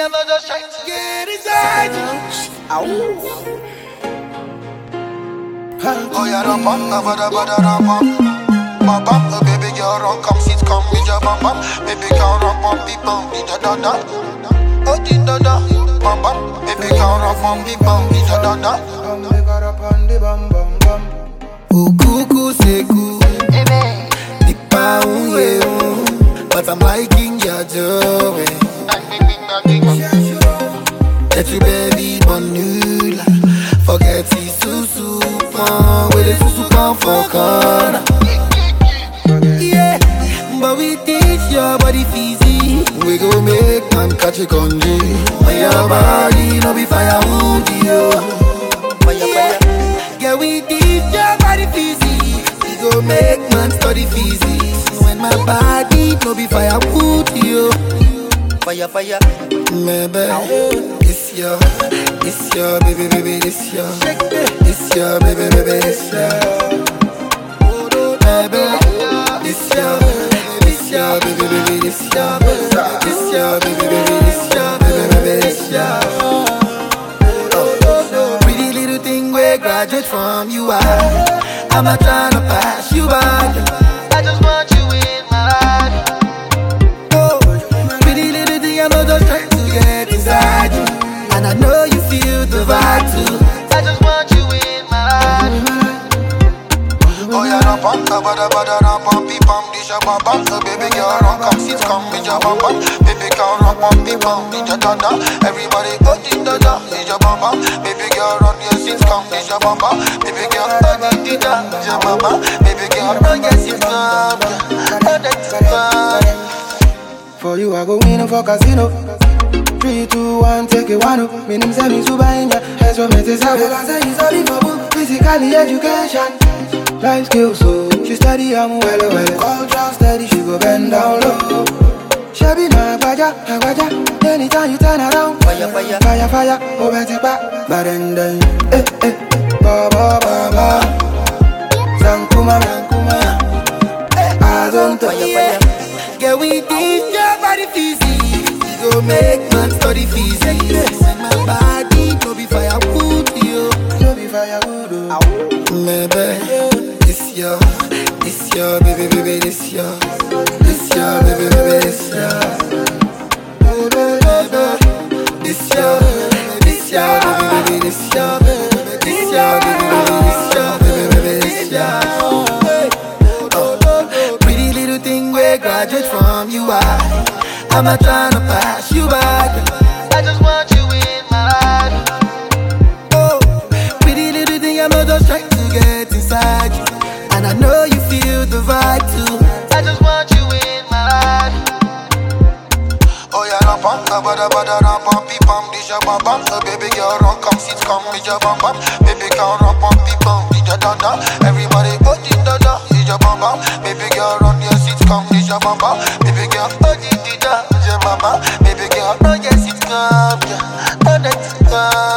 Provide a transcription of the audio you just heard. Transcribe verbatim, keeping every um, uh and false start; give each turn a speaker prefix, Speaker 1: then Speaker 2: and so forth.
Speaker 1: I'm not just trying to get inside you. Oh yeah, ram bam, bada bada ram bam, bam bam. Oh baby girl, run, come sit, come with your bam bam. Baby girl, run, bam, bam, bam, da da da. Oh di da da, bam bam. Baby girl, run, bam, bam, bam, da da da. Oh cuckoo say cool, nipa unye un, but I'm liking your joy. That you baby bonula, forget it's susu pon, where the susu come for corner. Yeah, but we teach your body fizzy, we go make man catch a congee. When your body no be fire wound you. Yeah, yeah we teach your body fizzy, we go make man study physics. When my body no be fire wound you. Fire, fire, maybe it's your, it's your baby, baby, it's your, it's your baby, baby, it's your, baby, it's your, it's your baby, baby, it's your, it's your baby, baby, it's your, baby, baby, it's your. Pretty little thing we graduate from you are. I'm not trying to pass you by. I just want you in my life. I'm not just trying to get inside you, and I know you feel the vibe too. I just want you in my life. Oh yeah, ram bam, bada bada ram bam, beep bam, disha bam bam. So baby girl, run, come sit, come with your bam bam. Baby girl, run, bam, beep bam, disha da da. Everybody go di da da, disha bam bam. Baby girl, run your sit, come disha bam bam. Baby girl, run di da, disha bam bam. Baby girl, run your sit, come, run that come.
Speaker 2: For you I go in for casino. Three, two, one, take it one up. Me name say me super in ya. Hands from me to say I say it's only for book. Physically education, life skills so she study I'm well well. Culture steady she go bend down low. She be my baja, my baja. Anytime you turn around,
Speaker 1: fire, fire,
Speaker 2: fire, fire. Oh better back, but then then eh eh, ba ba ba ba. Sankuma, sankuma. I don't
Speaker 1: fire, fire.
Speaker 2: Yeah, we teach your body physics, we go make man study physics. When my body no be firewood, yo, no be firewood, oh. Maybe it's your, it's your baby, baby, it's your, it's your baby, baby, it's your, it's your, it's your baby, baby, it's your, it's your baby, baby, it's your baby, baby, it's your. Graduate from you, I I'm not trying to pass you by.
Speaker 1: I just want you in my life.
Speaker 2: Oh, pretty little thing, I'm not just trying to get inside you, and I know you feel the vibe too.
Speaker 1: I just want you in my life. Oh yeah, ram bam, bada bada ram bam, beep bam, disha bam bam. So baby girl, run, come sit, come with your bam bam. Baby girl, run, bam, beep bam, da da da. Everybody go di da da, disha bam bam. Baby girl, run your sit, come disha bam bam. Baby girl, oh di di da, disha bam bam. Baby girl, run your sit, come, yeah, oh that's come.